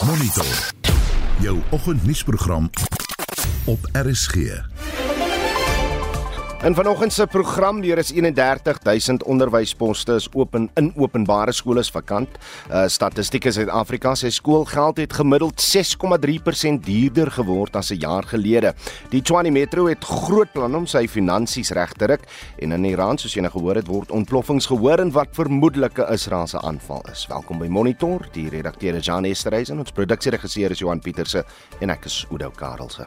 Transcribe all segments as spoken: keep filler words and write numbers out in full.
Monitor, jou oggendnuusprogram op R S G. In vanoggend se program, hier is eenendertig duisend onderwysposte is open in openbare skole is vakant. Uh, Statistiek in Suid-Afrika sê skoolgeld het gemiddeld ses komma drie persent duurder geword as 'n jaar gelede. Die Tshwane Metro het groot planne om sy finansies reg te ruk en in Iran, soos jy nou gehoor het, word ontploffings gehoor in wat vermoedelike Israeliese aanval is. Welkom by Monitor, die redakteur is Jan Esterhuis en ons produksieregisseur is Johan Pieterse en ek is Oudo Karelse.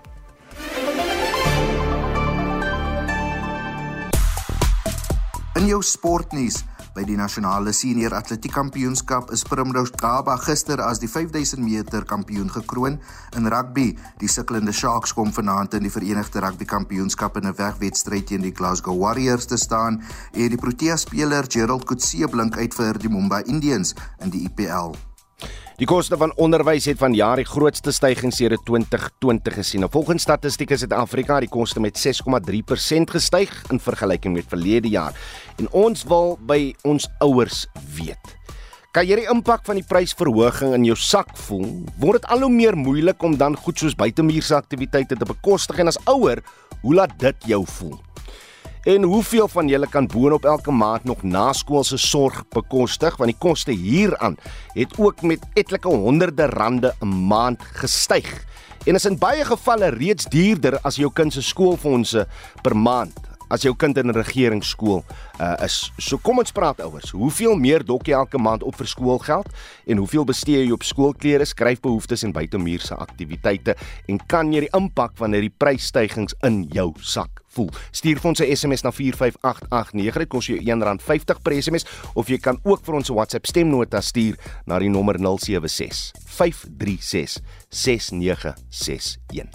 In jou sportnuus, by die nasionale senior atletiek kampioenskap is Primrose Gaba gister as die vyf duisend meter kampioen gekroon. In rugby, die sukkelende Sharks kom vanaand in die Verenigde Rugby Kampioenskap in 'n wegwedstryd teen die Glasgow Warriors te staan en die Protea-speler Gerald Coetzee blink uit vir die Mumbai Indians in die I P L. Die koste van onderwys het vanjaar die grootste stygings sedert twintig twintig gesien. Nou, volgens Statistiek in Suid-Afrika het die koste met ses komma drie persent gestyg in vergelyking met verlede jaar. En ons wil by ons ouers weet. Kan jy die impak van die prysverhoging in jou sak voel? Word dit al hoe meer moeilik om dan goed soos buitemuurse aktiwiteite te bekostig en as ouer, hoe laat dit jou voel? En hoeveel van julle kan boonop elke maand nog naskoolse sorg bekostig, want die koste hieraan het ook met etlike honderde rande 'n maand gestyg. En is in baie gevalle reeds duurder as jou kind se skoolfondse per maand, as jou kind in 'n regeringsskool uh, is. So kom ons praat ouers, hoeveel meer dok jy elke maand op vir skoolgeld en hoeveel bestee jy op skoolklere, skryfbehoeftes en buitemuurse aktiwiteite en kan jy die impak van hierdie prysstygings in jou sak voel? Stuur vir ons 'n S M S na vier vyf agt agt nege, dit kos jou een rand vyftig per S M S of jy kan ook vir ons 'n WhatsApp stemnota stuur na die nommer nul sewe ses vyf drie ses ses nege ses een.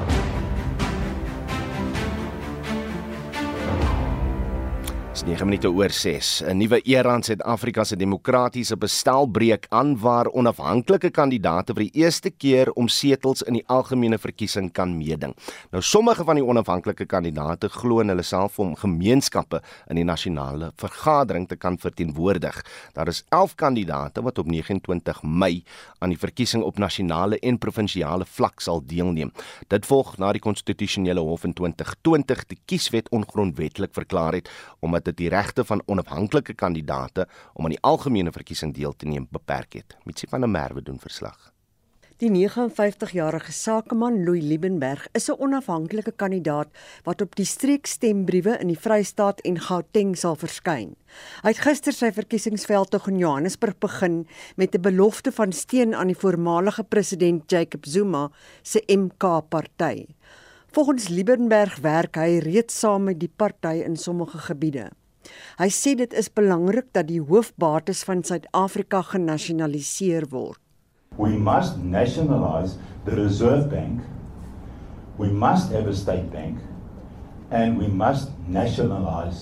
nege minute oor ses. 'n Nuwe era in Suid-Afrika se demokratiese bestel breek aan waar onafhanklike kandidaate vir die eerste keer om setels in die algemene verkiesing kan meeding. Nou, sommige van die onafhanklike kandidaate glo in hulle self om gemeenskappe in die nasionale vergadering te kan verteenwoordig. Daar is elf kandidaate wat op nege en twintig Mei aan die verkiesing op nasionale en provinsiale vlak sal deelneem. Dit volg na die konstitusionele hof in twintig twintig die kieswet ongrondwetlik verklaar het omdat dit die regte van onafhanklike kandidaate om aan die algemene verkiesing deel te neem beperk het. Mitsie van der Merwe doen verslag. Die negenenvyftigjarige sakeman Louis Liebenberg is 'n onafhanklike kandidaat wat op die streekstembriewe in die Vrystaat en Gauteng sal verskyn. Hy het gister sy verkiesingsveldtog in Johannesburg begin met 'n belofte van steun aan die voormalige president Jacob Zuma se M K-party. Volgens Liebenberg werk hy reeds saam met die party in sommige gebiede. Hy sê dit is belangrik dat die hoofbates van Suid-Afrika genasionaliseer word. We must nationalize the Reserve Bank, we must have a state bank, and we must nationalize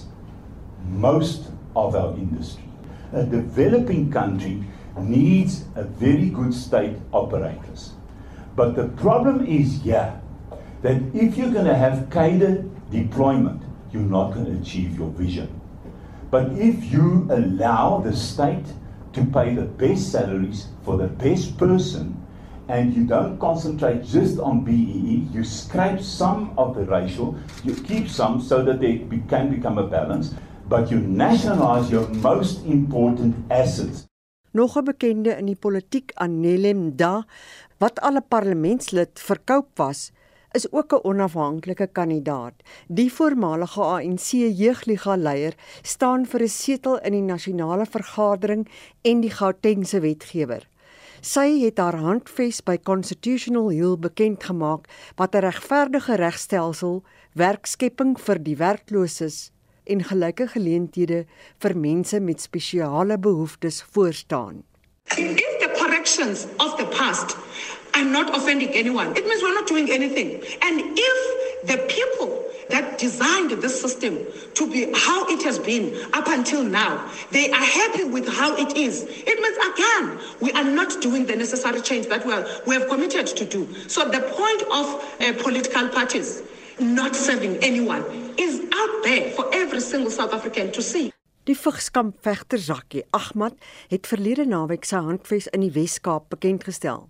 most of our industry. A developing country needs a very good state operators. But the problem is here, that if you're going to have cadre deployment, you're not going to achieve your vision. But if you allow the state to pay the best salaries for the best person, and you don't concentrate just on B E E, you scrape some of the racial, you keep some so that they be, can become a balance, but you nationalize your most important assets. Nog 'n bekende in die politiek, Anele Mda, wat al 'n parlementslid vir Cope was, is ook 'n onafhanklike kandidaat. Die voormalige A N C jeugliga-leier staan vir 'n setel in die nasionale vergadering en die Gautengse wetgewer. Sy het haar handves by Constitutional Hill bekend gemaak wat 'n regverdige regstelsel, werkskepping vir die werklooses en gelyke geleenthede vir mense met spesiale behoeftes voorstaan. If the corrections of the past are not offending anyone, it means we're not doing anything. And if the people that designed this system to be how it has been up until now, they are happy with how it is, it means again, we are not doing the necessary change that we, are, we have committed to do. So the point of uh, political parties not serving anyone is out there for every single South African to see. Die Vigskamp-vegter Zakie Ahmad het verlede naweek sy handves in die Wes-Kaap bekendgestel.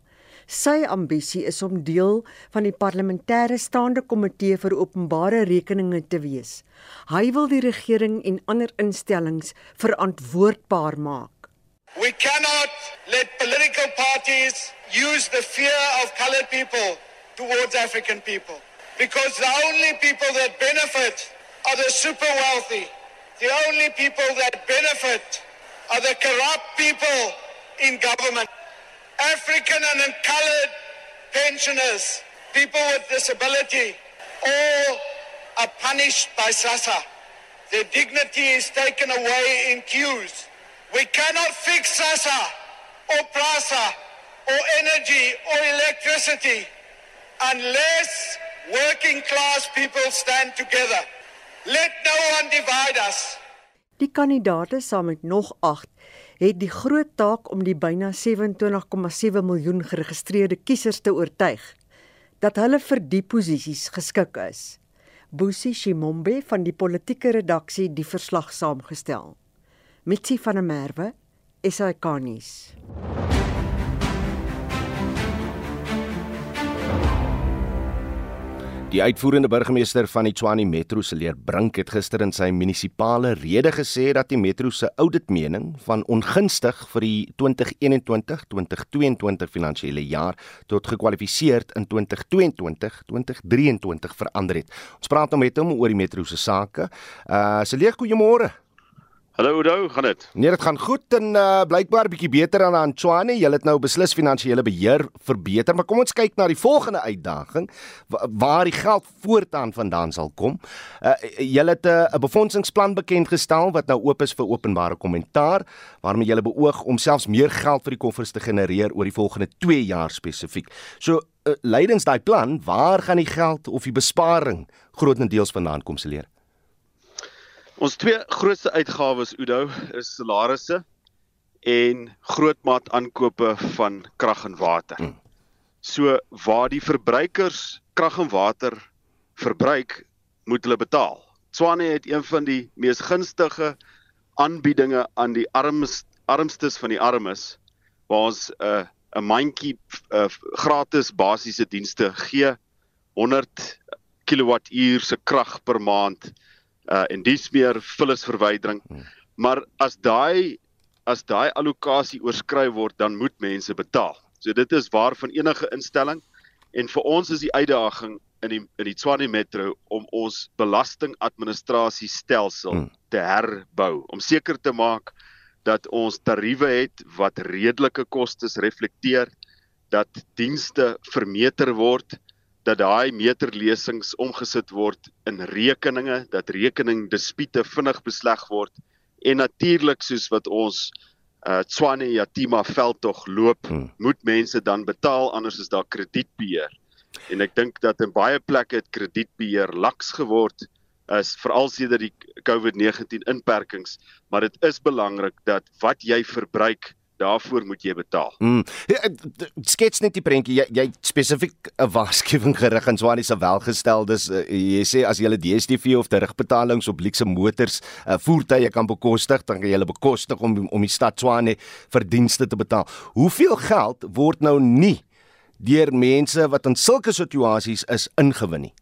Sy ambisie is om deel van die parlementêre staande komitee vir openbare rekeninge te wees. Hy wil die regering en ander instellings verantwoordbaar maak. We cannot let political parties use the fear of colored people towards African people, because the only people that benefit are the super wealthy. The only people that benefit are the corrupt people in government. African and colored pensioners, people with disability, all are punished by SASSA. Their dignity is taken away in queues. We cannot fix SASSA or PRASA or energy or electricity unless working class people stand together. Let no one divide us. Die kandidaate saam met nog agt het die groot taak om die byna sewe-en-twintig komma sewe miljoen geregistreerde kiesers te oortuig dat hulle vir die posisies geskik is. Busi Shimombe van die politieke redaksie die verslag saamgestel. Mitsi van der Merwe, S A K nuus. Die uitvoerende burgemeester van die Tshwane Metro, Celeer Brink, het gister in sy munisipale rede gesê dat die metro se auditmening van ongunstig vir die twintig eenentwintig twintig tweeëntwintig finansiële jaar tot gekwalifiseerd in twintig tweeëntwintig twintig drieëntwintig verander het. Ons praat nou met hom oor die metro se sake. Uh, Celeer, goeiemôre. Hallo Oudo, gaan dit? Nee, dit gaan goed en uh, blykbaar bietjie beter aan aan Tshwane. Julle het nou beslis finansiële beheer verbeter, maar kom ons kyk na die volgende uitdaging waar die geld voortaan vandaan sal kom. Uh, julle het 'n uh, befondsingsplan bekend gestel wat nou oop is vir openbare kommentaar, waarmee julle beoog om selfs meer geld vir die koffers te genereer oor die volgende twee jaar spesifiek. So uh, lydens daai plan, waar gaan die geld of die besparing grootendeels vandaan kom, Celeer? Ons twee grootste uitgawes, Oudo, is salarisse en grootmaat aankope van krag en water. Hmm. So waar die verbruikers krag en water verbruik, moet hulle betaal. Tshwane het een van die mees gunstige aanbiedinge aan die arms, armstes van die armes, waar ons 'n uh, 'n mandjie uh, gratis basiese dienste gee, honderd kilowattuur se krag per maand. Uh, en dis meer vullisverwydering, hmm. maar as daai as daai allocasie oorskry word, dan moet mense betaal. So dit is waar van enige instelling, en vir ons is die uitdaging in die, in die Tshwane Metro om ons belastingadministrasiestelsel hmm. te herbou, om seker te maak dat ons tariewe het wat redelike kostes reflekteer, dat dienste vermeter word, dat daai meterlesings omgesit word in rekeninge, dat rekeningdispute vinnig besleg word, en natuurlik soos wat ons uh, Tshwane Yatima veldtog loop, hmm. moet mense dan betaal, anders is daar kredietbeheer. En ek dink dat in baie plekke het kredietbeheer laks geword, is veral sedert die COVID negentien inperkings, maar dit is belangrik dat wat jy verbruik, daarvoor moet jy betaal. Mm. Ja, skets net die prentjie, jy, jy spesifiek 'n waarskuwing gerig aan Tshwane se welgesteldes. Uh, jy sê as jy D S T V of terugbetalings op luukse motors, uh, voertuie kan bekostig, dan kan jy hulle bekostig om om die stad Tshwane vir dienste te betaal. Hoeveel geld word nou nie deur mense wat in sulke situasies is ingewin nie?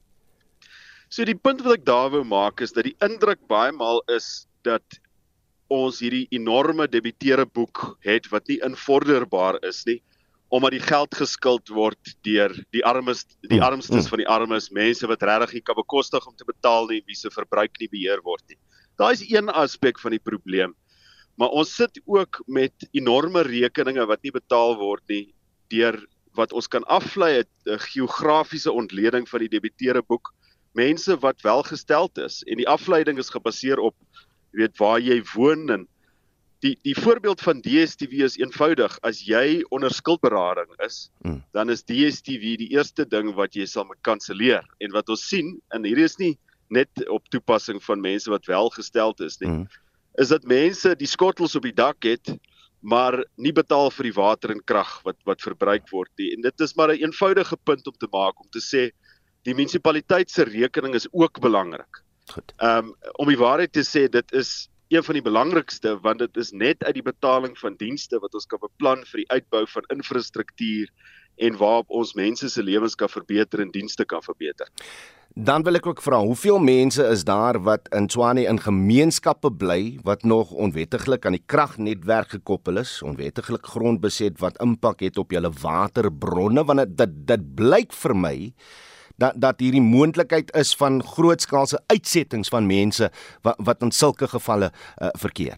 So die punt wat ek daar wou maak is dat die indruk baie maal is dat ons hierdie enorme debiteure boek het wat nie invorderbaar is nie, omdat die geld geskuld word deur die armes, die armstes van die armes, mense wat regtig nie kan bekostig om te betaal nie, wie se verbruik nie beheer word nie. Daai is een aspek van die probleem. Maar ons sit ook met enorme rekeninge wat nie betaal word nie, deur wat ons kan aflei 'n geografiese ontleding van die debiteure boek, mense wat welgesteld is, en die afleiding is gebaseer op jy weet waar jy woon, en die, die voorbeeld van D S T V is eenvoudig, as jy onder skuldberading is, mm. dan is D S T V die eerste ding wat jy sal moet kanselleer, en wat ons sien, en hier is nie net op toepassing van mense wat welgesteld is nie, mm. is dat mense die skottels op die dak het, maar nie betaal vir die water en krag wat, wat verbruik word nie, en dit is maar 'n eenvoudige punt om te maak, om te sê, die munisipaliteit se rekening is ook belangrik. Um, om die waarheid te sê, dit is een van die belangrikste, want dit is net uit die betaling van dienste wat ons kan beplan vir die uitbou van infrastruktuur en waarop ons mense se lewens kan verbeter en dienste kan verbeter. Dan wil ek ook vra, hoeveel mense is daar wat in Tshwane in gemeenskappe bly wat nog onwettiglik aan die kragnetwerk gekoppel is, onwettiglik grond beset wat impak het op julle waterbronne, want dit dit, dit blyk vir my dat dat hierdie moontlikheid is van grootskaalse uitsettings van mense wat wat in sulke gevalle uh, verkeer.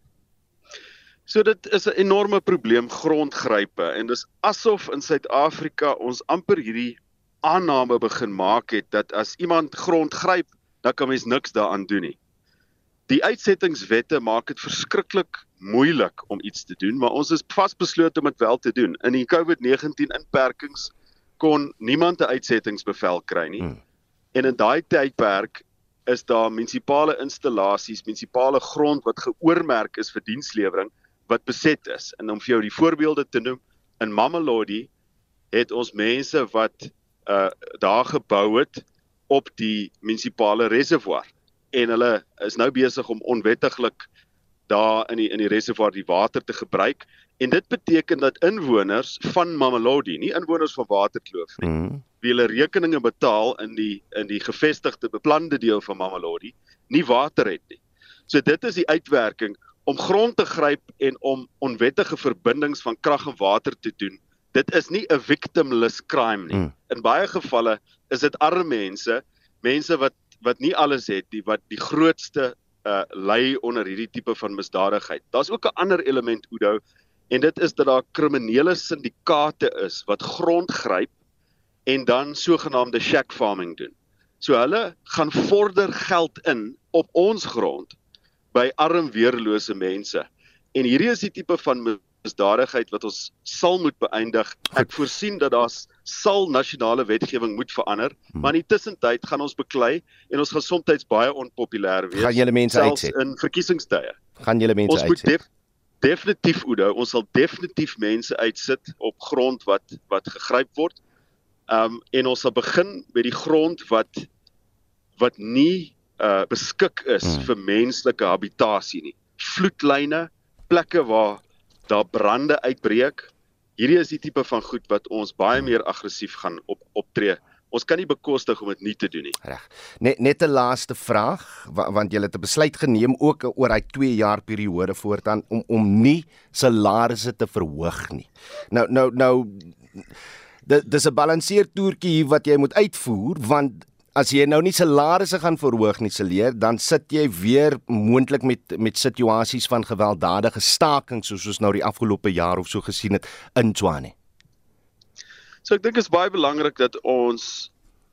So dit is 'n enorme probleem, grondgrype, en dis asof in Suid-Afrika ons amper hierdie aanname begin maak het, dat as iemand grond gryp, dan kan mens niks daaraan doen nie. Die uitsettingswette maak dit verskriklik moeilik om iets te doen, maar ons is vasbeslote om dit wel te doen. In die COVID negentien inperkings kon niemand 'n uitsettingsbevel kry nie. Hmm. En in daai tydperk is daar munisipale installasies, munisipale grond wat geoormerk is vir dienslewering, wat beset is. En om vir jou die voorbeelde te noem, in Mamelodi het ons mense wat uh, daar gebou het op die munisipale reservoir. En hulle is nou besig om onwettiglik daar in die, in die reservoir die water te gebruik. En dit beteken dat inwoners van Mamelodi, nie inwoners van Waterkloof nie, mm. wie hulle rekeninge betaal in die, in die gevestigde beplande deel van Mamelodi, nie water het nie. So dit is die uitwerking om grond te gryp en om onwettige verbindings van krag en water te doen. Dit is nie 'n victimless crime nie. Mm. In baie gevalle is dit arme mense, mense wat wat nie alles het nie, wat die grootste uh, ly onder hierdie tipe van misdadigheid. Daar's ook 'n ander element, Oudo, en dit is dat daar kriminele syndikaate is wat grond gryp en dan sogenaamde shack farming doen. So hulle gaan vorder geld in op ons grond by arm weerlose mense. En hierdie is die tipe van misdadigheid wat ons sal moet beëindig. Ek voorsien dat daar sal nasionale wetgewing moet verander, hmm. maar in die tussentyd gaan ons beklei en ons gaan soms baie onpopulêr wees. Gaan julle mense uitset? Selfs in verkiesingstye. Gaan julle mense ons uitset? Moet def, definitief, Oudo, ons sal definitief mense uitsit op grond wat wat gegryp word. Um, en ons sal begin met die grond wat wat nie uh, beskik is hmm. vir menslike habitasie nie. Vloedlyne, plekke waar daar brande uitbreek. Hierdie is die tipe van goed wat ons baie meer aggressief gaan op, optree. Ons kan nie bekostig om dit nie te doen nie. Reg. Net net 'n laaste vraag, want jy het 'n besluit geneem ook oor hy twee jaar periode voortaan om om nie salarisse te verhoog nie. Nou nou nou dit dis 'n balanseertoertjie hier wat jy moet uitvoer, want as jy nou nie salarisse gaan verhoog nie, Celeer, dan sit jy weer moontlik met met situasies van gewelddadige staking soos ons nou die afgelope jaar of so gesien het in Tshwane. So ek dink dit is baie belangrik dat ons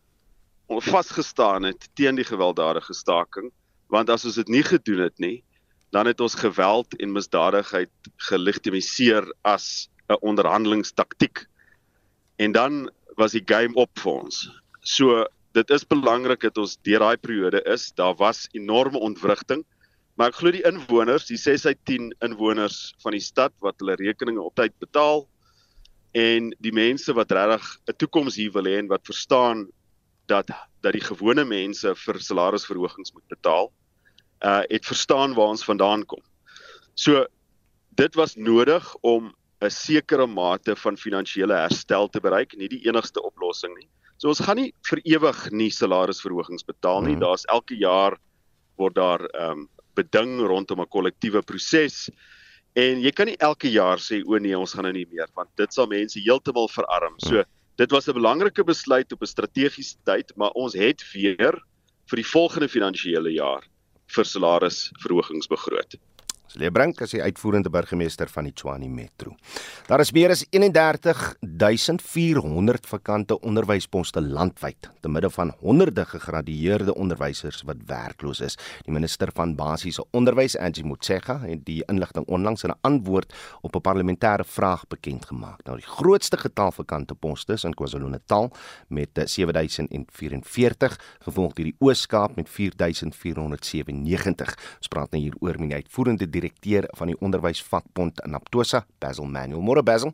vasgestaan het teen die gewelddadige staking, want as ons dit nie gedoen het nie, dan het ons geweld en misdadigheid gelegitimiseer as 'n onderhandelingstaktiek. En dan was die game op vir ons. So dit is belangrik dat ons deur daai periode is. Daar was enorme ontwrigting, maar ek glo die inwoners, die ses uit tien inwoners van die stad wat hulle rekeninge op tyd betaal, en die mense wat regtig 'n toekoms hier wil hê en wat verstaan dat dat die gewone mense vir salarisverhogings moet betaal, uh, het verstaan waar ons vandaan kom. So dit was nodig om 'n sekere mate van finansiële herstel te bereik, nie die enigste oplossing nie. So ons gaan nie vir ewig nie salarisverhogings betaal nie. Mm. Daar's elke jaar word daar um, beding rondom 'n kollektiewe proses. En jy kan nie elke jaar sê, o nee, ons gaan nou nie meer, want dit sal mense heeltemal verarm. So dit was 'n belangrike besluit op 'n strategiese tyd, maar ons het weer vir die volgende finansiële jaar vir salarisverhogings begroot. Celeer Brink is die uitvoerende burgemeester van die Tshwane Metro. Daar is meer as eenendertig duisend vier honderd vakante onderwysposte landwyd, te midde van honderde gegradueerde onderwysers wat werkloos is. Die minister van basiese onderwys, Angie Motshekga, het die inligting onlangs in 'n antwoord op 'n parlementêre vraag bekend gemaak. Nou, die grootste getal vakante poste is in KwaZulu-Natal met sewe duisend vyf-en-veertig, gevolg deur die Oos-Kaap met vier duisend vier honderd sewennegentig. Ons praat nou hier oor met die uitvoerende direkteur van die onderwysvakbond Naptosa, Basil Manuel. Môre Basil.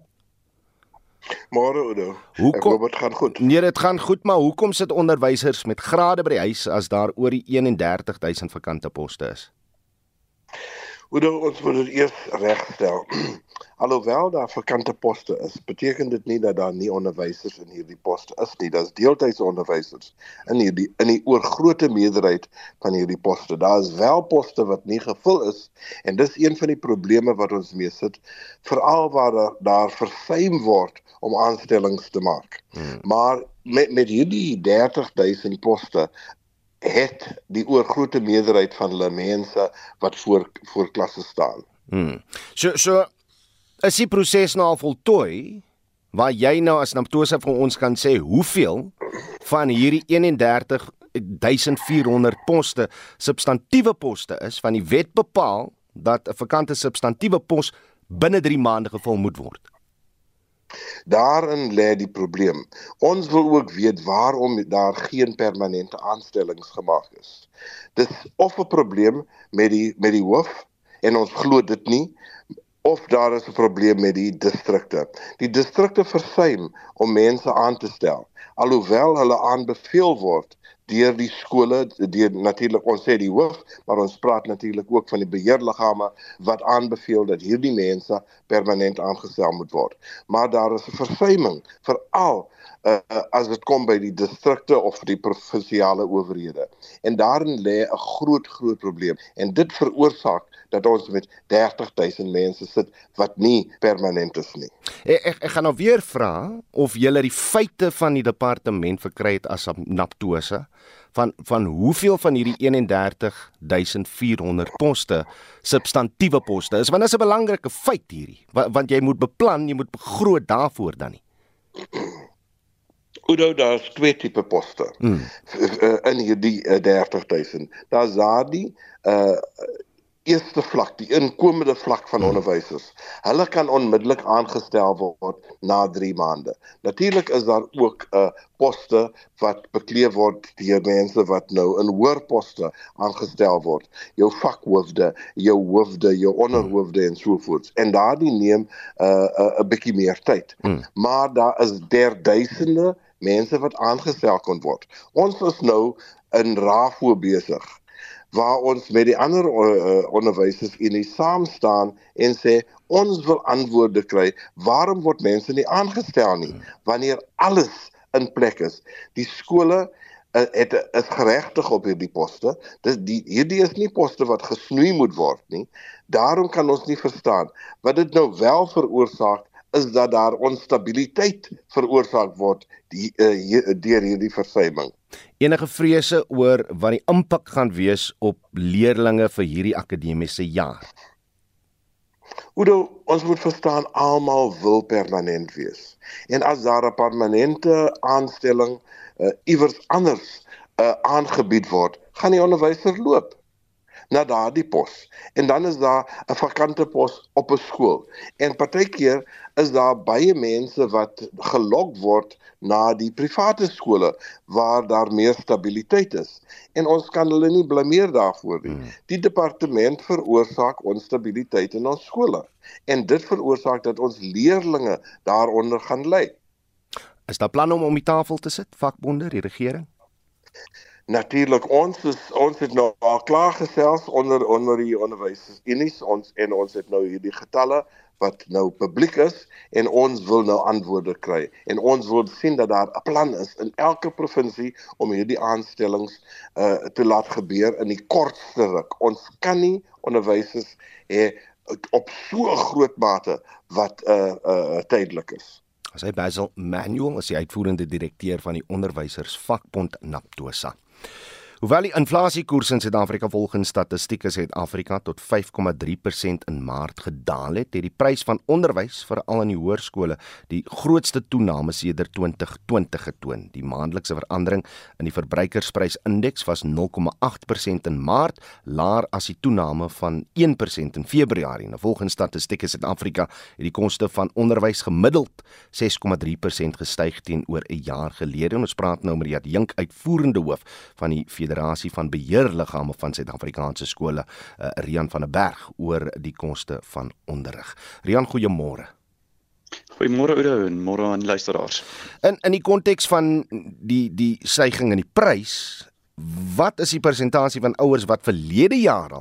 Môre Oudo. Ek hoop dit gaan goed. Nee, dit gaan goed, maar hoekom sit onderwysers met grade by die huis as daar oor die eenendertig duisend vakante poste is? Oudo, ons moet dit eers regstel. Alhoewel daar vakante poste is, beteken dit nie dat daar nie onderwysers in hierdie poste is nie. Daar's deeltydse onderwysers in hierdie in die oorgrootste meerderheid van hierdie poste. Daar is wel poste wat nie gevul is en dis een van die probleme wat ons mee sit, veral waar daar, daar versuim word om aanstellings te maak. Hmm. Maar met met hierdie dertig duisend poste het die oorgrootste meerderheid van hulle mense wat voor voor klasse staan. Hmm. So so is die proses nou al voltooi, waar jy nou as Namtosa vir ons kan sê, hoeveel van hierdie eenendertig duisend vierhonderd poste substantiewe poste is, van die wet bepaal dat 'n vakante substantiewe pos binne drie maande gevul moet word? Daarin lê die probleem. Ons wil ook weet waarom daar geen permanente aanstellings gemaak is. Dis of 'n probleem met die met die hoof, en ons glo dit nie, of daar is 'n probleem met die distrikte. Die distrikte versuim om mense aan te stel, alhoewel hulle aanbeveel word deur die skole, deur natuurlik ons sê die hoof, maar ons praat natuurlik ook van die beheerliggame wat aanbeveel dat hierdie mense permanent aangestel moet word. Maar daar is 'n versuiming, veral uh, as dit kom by die distrikte of die provinsiale owerhede. En daarin lê 'n groot groot probleem en dit veroorsaak dat ons met dertig duisend mense sit wat nie permanent is nie. Ek, ek, ek gaan nou weer vra of julle die feite van die departement verkry het as Namtosa, van, van hoeveel van hierdie eenendertig duisend vierhonderd poste, substantiewe poste is, want dit is 'n belangrike feit hierdie, want, want jy moet beplan, jy moet begroot daarvoor dan nie. Oudo, daar is twee tipe poste hmm. in hierdie dertig duisend. Daar is daardie uh, eerste vlak, die inkomende vlak van onderwysers. Hulle kan onmiddellik aangestel word na drie maande. Natuurlik is daar ook uh, poste wat bekleed word deur mense wat nou in hoër poste aangestel word. Jou vakhoofde, jou hoofde, jou onderhoofde en sovoorts. En daardie neem 'n uh, uh, bietjie meer tyd. Mm. Maar daar is derduisende mense wat aangestel kon word. Ons is nou in RAFO besig, waar ons met die ander uh, onderwysers in die saam staan en sê, ons wil antwoorde kry, waarom word mense nie aangestel nie, wanneer alles in plek is. Die skole uh, het, is geregtig op hierdie poste, dus die, hierdie is nie poste wat gesnoei moet word nie, daarom kan ons nie verstaan, wat dit nou wel veroorsaak, is dat daar onstabiliteit veroorsaak word die, uh, hier, deur hierdie versuiming. Enige vrese oor wat die impak gaan wees op leerlinge vir hierdie akademiese jaar? Oudo, ons moet verstaan, almal wil permanent wees. En as daar 'n permanente aanstelling uh, iewers anders uh, aangebied word, gaan die onderwyser loop na daardie pos. En dan is daar 'n vakante pos op 'n skool. En partykeer is daar baie mense wat gelok word na die private skole waar daar meer stabiliteit is. En ons kan hulle nie blameer daarvoor nie. Hmm. Die departement veroorsaak onstabiliteit in ons skole. En dit veroorsaak dat ons leerlinge daaronder gaan ly. Is daar planne om om die tafel te sit, vakbonde, die regering? Natuurlik, ons is, ons het nou al klaar gesels onder onder die onderwysers ons en ons het nou hierdie getalle wat nou publiek is en ons wil nou antwoorde kry en ons wil sien dat daar 'n plan is in elke provinsie om hierdie aanstellings uh, te laat gebeur in die kortste ruk. Ons kan nie onderwysers hê op so 'n groot mate wat uh, uh, tydelik is. As hy Basil Manuel is die uitvoerende direkteur van die onderwysersvakbond Namtosa. Hoewel die inflasiekoers in Suid-Afrika volgens Statistiek Suid-Afrika tot vyf komma drie persent in Maart gedaal het, het die prys van onderwys, veral in die hoërskole, die grootste toename sedert twintig twintig getoon. Die maandelikse verandering in die verbruikersprysindeks was nul komma agt persent in Maart, laer as die toename van een persent in Februarie. Nou, volgens Statistiek Suid-Afrika het die koste van onderwys gemiddeld ses komma drie persent gestyg teenoor 'n jaar gelede. En ons praat nou met die adjunk uitvoerende hoof van die Federasie van Beheerliggame van Suid-Afrikaanse skole, uh, Rian van der Berg, oor die koste van onderrig. Rian, goeiemôre. Goeiemôre Oudo en môre aan luisteraars. In in die konteks van die die stygings in die prys, wat is die persentasie van ouers wat verlede jaar al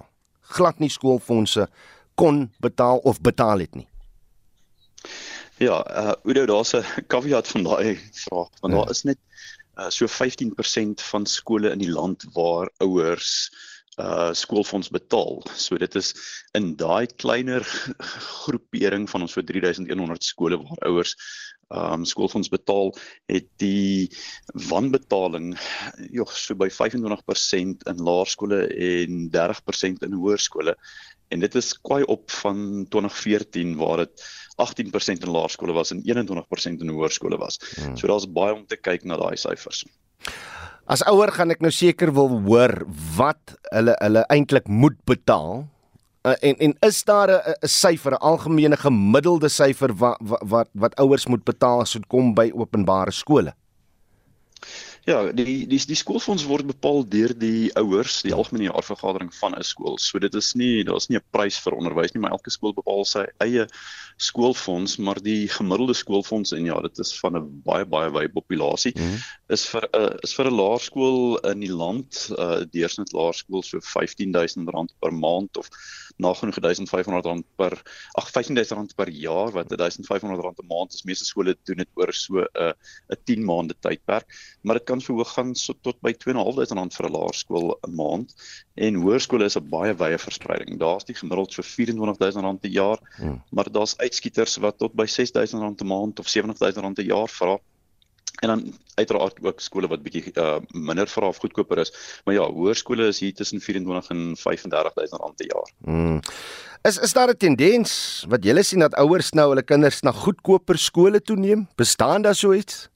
glad nie skoolfondse kon betaal of betaal het nie. Ja, uh, Udo, daar's 'n caveat van daai vraag, want ja. daar is net uh, so vyftien persent van skole in die land waar ouers uh, skoolfonds betaal. So dit is in daai kleiner groepering van ons so drie duisend een honderd skole waar ouers um, skoolfonds betaal, het die wanbetaling joh, so by vyf en twintig persent in laerskole en dertig persent in hoërskole. En dit is kwai op van twintig veertien waar dit agtien persent in laerskole was en een en twintig persent in hoërskole was. Hmm. So daar's baie om te kyk na daai syfers. As ouer gaan ek nou seker wil hoor wat hulle hulle eintlik moet betaal. Uh, en en is daar 'n 'n syfer, 'n algemene gemiddelde syfer wat wat wat, wat ouers moet betaal as dit kom by openbare skole? Ja, die die die skoolfonds word bepaal deur die ouers, die algemene jaarvergadering van 'n skool. So dit is nie daar's nie 'n prys vir onderwys nie, maar elke skool bepaal sy eie skoolfonds, maar die gemiddelde skoolfonds en ja, dit is van 'n baie baie wye populasie. Mm-hmm. is vir 'n uh, is vir 'n laerskool in die land, 'n uh, deursnit laerskool so vyftien duisend rand per maand of nagenoeg duisend vyf honderd rand per ag vyftien duisend rand per jaar wat duisend vyf honderd rand 'n maand is. Meeste skole doen dit oor so 'n uh, 'n tien maande tydperk, maar dit kan verhoog gaan so tot by twee en 'n half duisend rand vir 'n laerskool 'n maand. En hoërskole is 'n baie wye verspreiding. Daar's die gemiddeld so vyf en twintig duisend rand per jaar, hmm. maar daar's uitskieters wat tot by ses duisend rand 'n maand of sewentig duisend rand per jaar vra. En dan uiteraard ook skole wat bietjie uh, minder vra of goedkoper is. Maar ja, hoërskole is hier tussen vyf en twintig en vyf en dertig duisend rand per jaar. Hmm. Is is daar 'n tendens wat julle sien dat ouers nou hulle kinders na goedkoper skole toeneem? Bestaan daar so iets?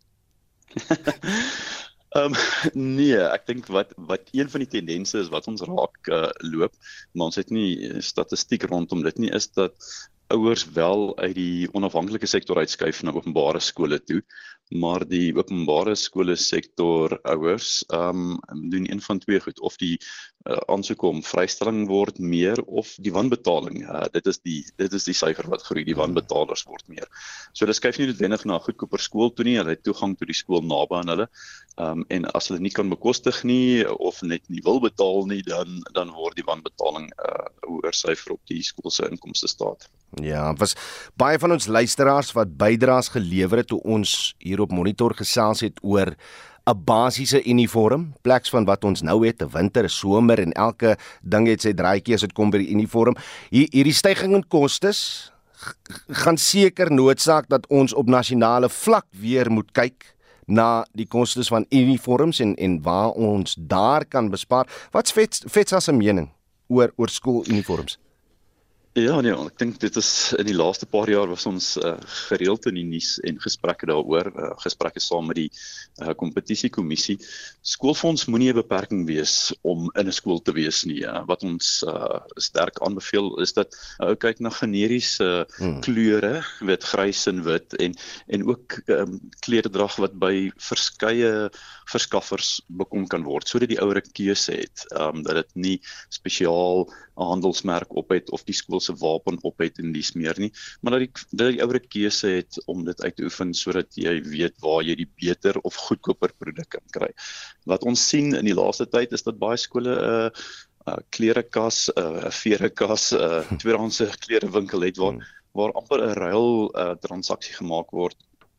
Um, nee, ek dink wat wat een van die tendense is wat ons raak uh, loop, maar ons het nie statistiek rondom dit nie, is dat ouers wel uit die onafhanklike sektor uitskuif na openbare skole toe, maar die openbare skole sektor ouers um, doen een van twee goed, of die uh, aansoeke om vrystelling word meer of die wanbetaling. Uh, dit is die dit is die syfer wat groei, die wanbetalers word meer. So hulle skuif nie noodwendig na 'n goedkoper skool toe nie, hulle het toegang tot die skool naby aan hulle. Um, en as hulle nie kan bekostig nie of net nie wil betaal nie, dan dan word die wanbetaling 'n uh, hoër syfer op die skool se inkomste staat. Ja, was baie van ons luisteraars wat bydraes gelewer het toe ons hier op Monitor gesels het oor 'n basiese uniform, pleks van wat ons nou het, 'n winter, 'n somer en elke ding het sy draadjie as dit kom by die uniform. Hier hierdie stygings in kostes gaan seker noodsaak dat ons op nasionale vlak weer moet kyk na die kostes van uniforms en en waar ons daar kan bespaar. Wat's Fetsa se mening oor oor skooluniforms? Ja, nee, ek dink dit is in die laaste paar jaar was ons uh, gereeld in die nuus en gesprekke daaroor, uh, gesprekke saam met die uh, kompetisiekommissie. Skoolfonds moenie 'n beperking wees om in 'n skool te wees nie. Uh, wat ons uh, sterk aanbeveel is dat uh, kyk na generiese hmm. kleure, wit, grys en wit en en ook um, kleredrag wat by verskeie verskaffers bekom kan word, sodat die ouer 'n keuse het, um, dat dit nie spesiaal 'n handelsmerk op het of die skool se wapen op het en dies meer nie, maar dat die, dat die ouer 'n keuse het om dit uit te oefen sodat jy weet waar jy die beter of goedkoper produk kan kry. Wat ons sien in die laaste tyd is dat baie skole 'n uh, uh, klerekas, 'n uh, verekas, 'n uh, tweedehandse klerewinkel het waar waar amper 'n ruil uh, transaksie gemaak word.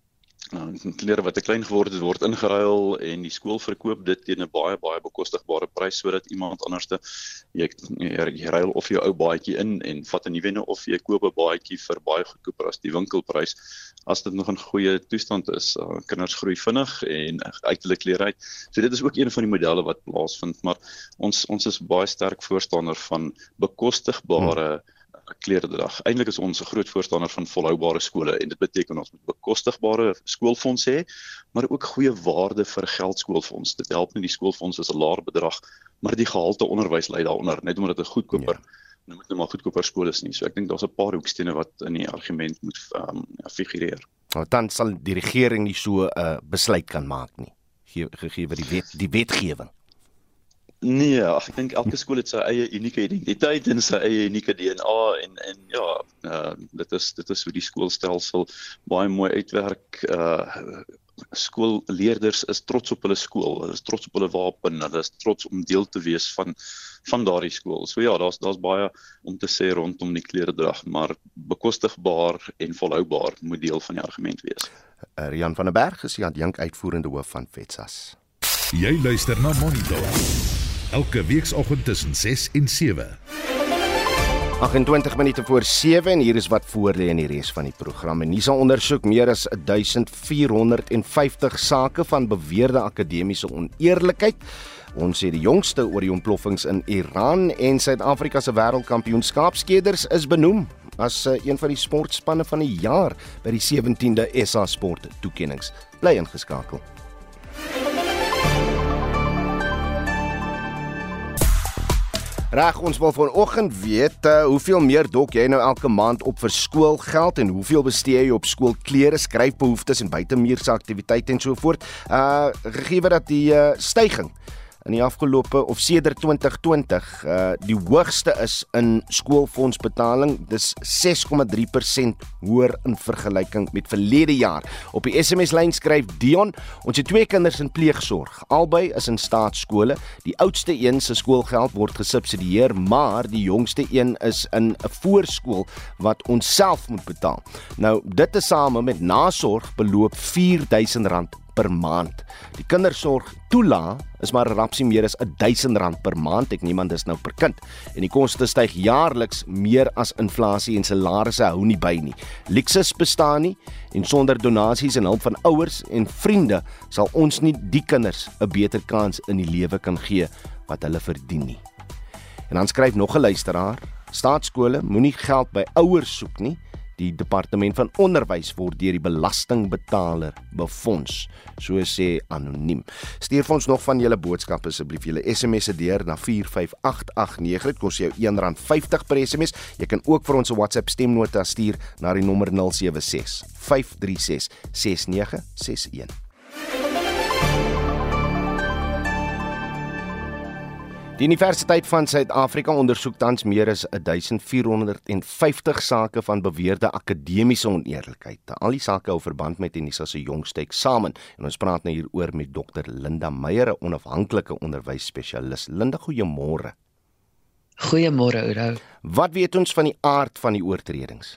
Uh, klere wat te klein geword het, word ingeruil en die skool verkoop dit teen 'n baie baie bekostigbare prys sodat iemand anderste jy, jy ruil of jou ou baadjie in en vat 'n nuwe een of jy koop 'n baadjie vir baie goedkoper as die winkelprys as dit nog in goeie toestand is. Uh, kinders groei vinnig en uit hulle klere uit. So dit is ook een van die modelle wat plaasvind, maar ons ons is baie sterk voorstander van bekostigbare hmm. kleredrag. Eintlik is ons 'n groot voorstander van volhoubare skole en dit beteken ons moet bekostigbare skoolfondse hê, maar ook goeie waarde vir geldskoolfonds. Dit help nie die skoolfonds is 'n laer bedrag, maar die gehalte onderwys lê daaronder, net omdat dit 'n goedkoper ja. nou moet net maar goedkoper skole is nie. So ek dink daar's 'n paar hoekstene wat in die argument moet um, figureer. Nou dan sal die regering nie so 'n uh, besluit kan maak nie, gegee wat die wet, die wetgewing. Nee, ek dink elke skool het sy eie unieke identiteit en sy eie unieke D N A en en ja, uh, dit is dit is hoe die skoolstelsel baie mooi uitwerk uh, skoolleerders is trots op hulle skool, hulle is trots op hulle wapen, hulle is trots om deel te wees van van daardie skool. So ja, daar's daar's baie om te sê rondom die kleredrag, maar bekostigbaar en volhoubaar moet deel van die argument wees. Rian van der Berg is die adjunk uitvoerende hoof van FETSAS. Jy luister na Monitor. Elke weekoggend tussen ses en sewe. agt-en-twintig minute voor sewe en hier is wat voorlê in die res van die program. En NISA ondersoek meer as duisend vierhonderd vyftig sake van beweerde akademiese oneerlikheid. Ons sê die jongste oor die ontploffings in Iran en Suid-Afrika se wêreldkampioenskapskeders is benoem as een van die sportspanne van die jaar by die sewentiende S A Sport toekennings. Bly ingeskakel. Reg, ons wil vanoggend weet uh, hoeveel meer dok jy nou elke maand op vir skoolgeld en hoeveel bestee jy op skoolklere, skryfbehoeftes en buitemuurse aktiwiteite en so voort. Uh gegee dat die uh, styging in die afgelope of sedert twintig twintig uh, die hoogste is in skoolfondsbetaling. Dis ses komma drie persent hoër in vergelyking met verlede jaar. Op die S M S-lyn skryf Dion, ons het twee kinders in pleegsorg. Albei is in staatsskole. Die oudste een se skoolgeld word gesubsidieer, maar die jongste een is in 'n voorskool wat ons self moet betaal. Nou, dit tesame met nasorg beloop vier duisend rand per maand. Die kindersorg toelaag is maar rapsie meer as duisend rand per maand, ek niemand is nou per kind. En die koste styg jaarliks meer as inflasie en salarisse hou nie by nie. Luksus bestaan nie en sonder donasies en hulp van ouers en vriende sal ons nie die kinders 'n beter kans in die lewe kan gee wat hulle verdien nie. En dan skryf nog 'n luisteraar, staatskole moenie geld by ouers soek nie. Die departement van onderwys word deur die belastingbetaler befonds, so sê anoniem. Stuur vir ons nog van julle boodskappe asseblief, julle S M S'e deur na vier vyf agt agt nege, dit kos jou een rand vyftig per S M S. Jy kan ook vir ons 'n WhatsApp stemnota stuur na die nommer nul sewe ses vyf drie ses ses nege ses een. Die Universiteit van Suid-Afrika ondersoek tans meer as duisend vierhonderd vyftig sake van beweerde akademiese oneerlikheid. Al die sake hou verband met NISA se jongste eksamen. En ons praat nou hieroor met dokter Linda Meyer, 'n onafhanklike onderwysspesialis. Linda, goeiemôre. Goeiemôre, Oudo. Wat weet ons van die aard van die oortredings?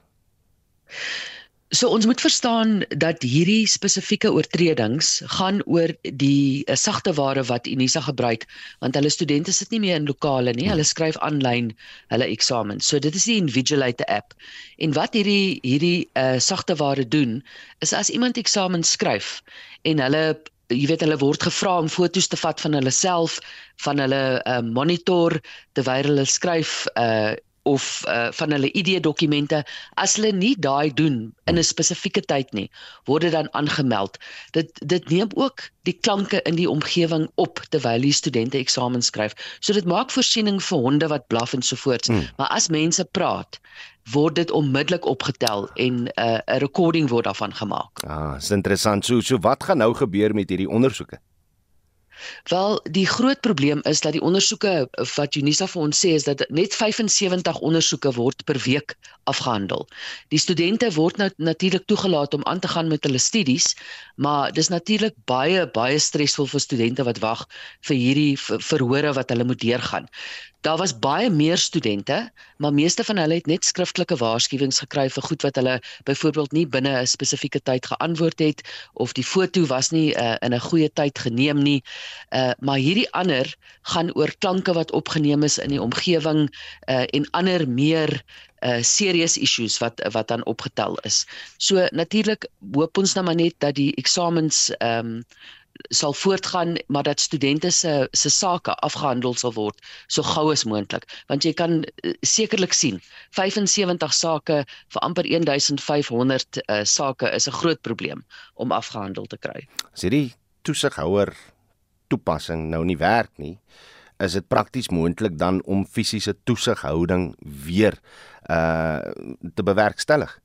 So ons moet verstaan dat hierdie spesifieke oortredings gaan oor die uh, sagte ware wat UNISA gebruik, want hulle studente sit nie meer in lokale nie, hulle skryf aanlyn hulle eksamen. So dit is die Invigilator app. En wat hierdie hierdie uh, sagte ware doen, is as iemand eksamen skryf en hulle jy weet hulle word gevra om foto's te vat van hulle self, van hulle uh, monitor terwyl hulle skryf uh, of uh, van hulle I D-dokumente, as hulle nie daai doen in 'n spesifieke tyd nie, word dit dan aangemeld. Dit dit neem ook die klanke in die omgewing op terwyl die studente eksamen skryf. So dit maak voorsiening vir honde wat blaf en so voort. Hmm. Maar as mense praat, word dit onmiddellik opgetel en 'n uh, 'n recording word daarvan gemaak. Ah, is interessant. So, so wat gaan nou gebeur met hierdie ondersoeke? Wel, die groot probleem is dat die ondersoeke wat UNISA vir ons sê is dat net vyfensewentig ondersoeke word per week afgehandel. Die studente word nou natuurlik toegelaat om aan te gaan met hulle studies, maar dis natuurlik baie baie stresvol vir studente wat wag vir hierdie verhore wat hulle moet deurgaan. Daar was baie meer studente, maar meeste van hulle het net skriftelike waarskuwings gekry vir goed wat hulle byvoorbeeld nie binne 'n spesifieke tyd geantwoord het, of die foto was nie uh, in 'n goeie tyd geneem nie. Uh, maar hierdie ander gaan oor klanke wat opgeneem is in die omgewing uh, en ander meer uh, serious issues wat wat dan opgetel is. So natuurlik hoop ons nou maar net dat die eksamens um, sal voortgaan, maar dat studente se se sake afgehandel sal word so gou as moontlik, want jy kan uh, sekerlik sien vyfensewentig sake vir amper een duisend vyfhonderd uh, sake is 'n groot probleem om afgehandel te kry. As hierdie toesighouer toepassing nou nie werk nie, is dit prakties moontlik dan om fisiese toesighouding weer uh, te bewerkstellig?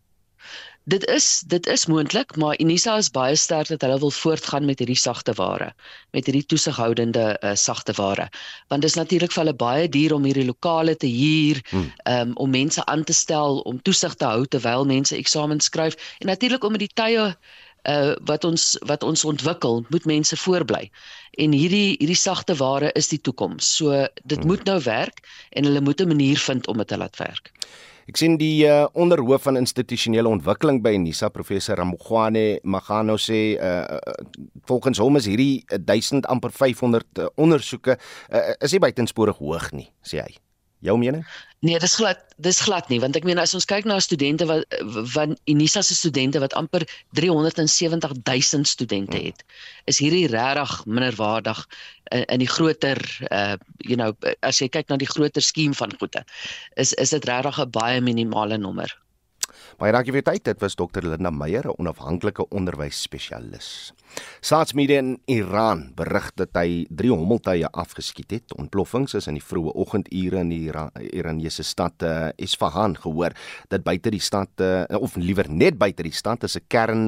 Dit is dit is moontlik, maar UNISA is baie sterk dat hulle wil voortgaan met hierdie sagte ware, met hierdie toesighoudende uh, sagte ware. Want dit is natuurlik vir hulle baie duur om hierdie lokale te huur, hmm. um, om mense aan te stel om toesig te hou terwyl mense eksamen skryf, en natuurlik om met die tye uh, wat ons wat ons ontwikkel, moet mense voorbly. En hierdie hierdie sagte ware is die toekoms. So dit hmm. moet nou werk en hulle moet 'n manier vind om dit te laat werk. Ek sien die uh, onderhoof van institusionele ontwikkeling by Unisa, professor Ramogwane Magano sê uh, volgens hom is hierdie duisend amper vyfhonderd uh, ondersoeke uh, is nie buitensporig hoog nie, sê hy. Jou mening? Nee, dis glad, dis glad nie, want ek meen as ons kyk na studente wat van Unisa se studente wat amper driehonderdsewentig duisend studente het, is hierdie regtig minderwaardig in, in die groter uh you know, as jy kyk na die groter skiem van goede, is is dit regtig 'n baie minimale nommer. Baie dankie vir die tyd. Dit was dokter Linda Meyer, 'n onafhanklike onderwysspesialis. Staatsmedia in Iran berig dat hy drie hommeltuie afgeskiet het. Ontploffings is in die vroeë oggendure in die Ira Iranese stad uh, Isfahan gehoor. Dat buite die stad, uh, of liewer net buite die stad, is 'n